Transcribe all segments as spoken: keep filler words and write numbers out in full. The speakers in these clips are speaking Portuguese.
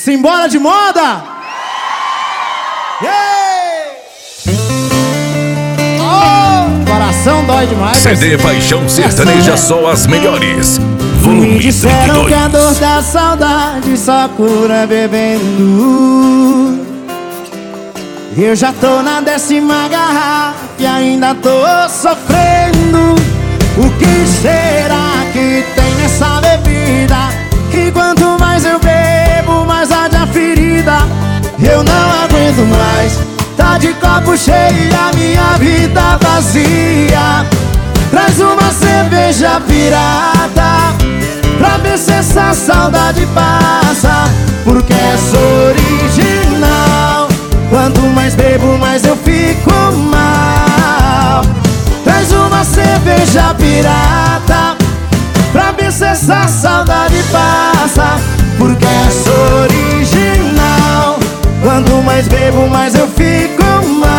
Simbora de moda! Yeah! Oh, coração dói demais. C D Paixão Sertaneja, só as melhores. Volume Me disseram trinta e dois. que a dor da saudade só cura bebendo. Eu já tô na décima garrafa e ainda tô sofrendo. O que será que tem nessa bebida? Que quanto mais eu bebo, mais arde a ferida. Eu não aguento mais, tá de copo cheio a minha vida vazia. Traz uma cerveja pirata pra ver se essa saudade passa, porque essa original, quanto mais bebo, mais eu fico mal. Traz uma cerveja pirata pra ver se essa saudade passa, porque essa original, quanto mais bebo, mais eu fico mal.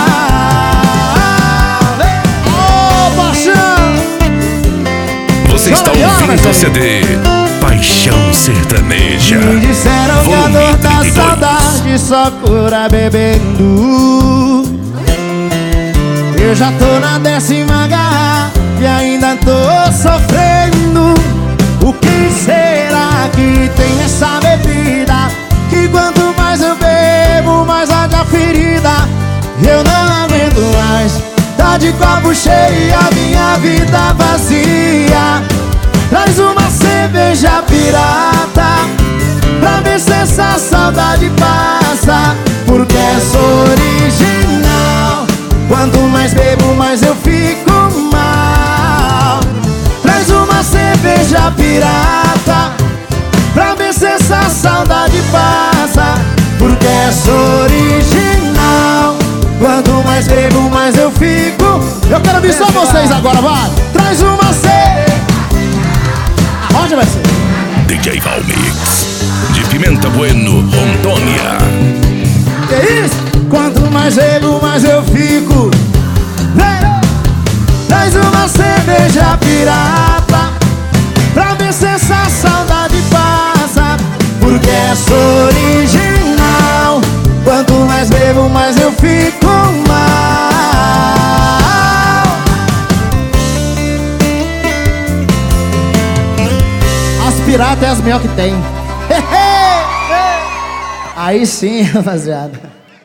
Oh, paixão! Você está ouvindo o C D Paixão Sertaneja. Me disseram que a dor da saudade só cura bebendo. Eu já tô na décima garrafa e ainda tô sofrendo. O que será que tem nessa bebida? Que quanto mais eu bebo, mais arde a ferida. Eu não aguento mais, tá de copo cheio a minha vida vazia. Traz uma cerveja pirata pra ver se essa saudade passa, porque essa original, quanto mais bebo, mais eu fico mal. Traz uma cerveja pirata pra ver se essa saudade passa, porque essa original, quanto mais bebo, mais eu fico. Eu quero ver só vocês agora, vai! Traz uma cerveja. Onde vai ser? D J Valmix, de Pimenta Bueno, Rondônia. Que isso? Quanto mais bebo, mais eu fico. Vem! Traz uma cerveja pirata pra ver se essa saudade passa, porque essa original, quanto mais bebo, mais eu fico mal. As piratas é as melhores que tem. Aí sim, rapaziada.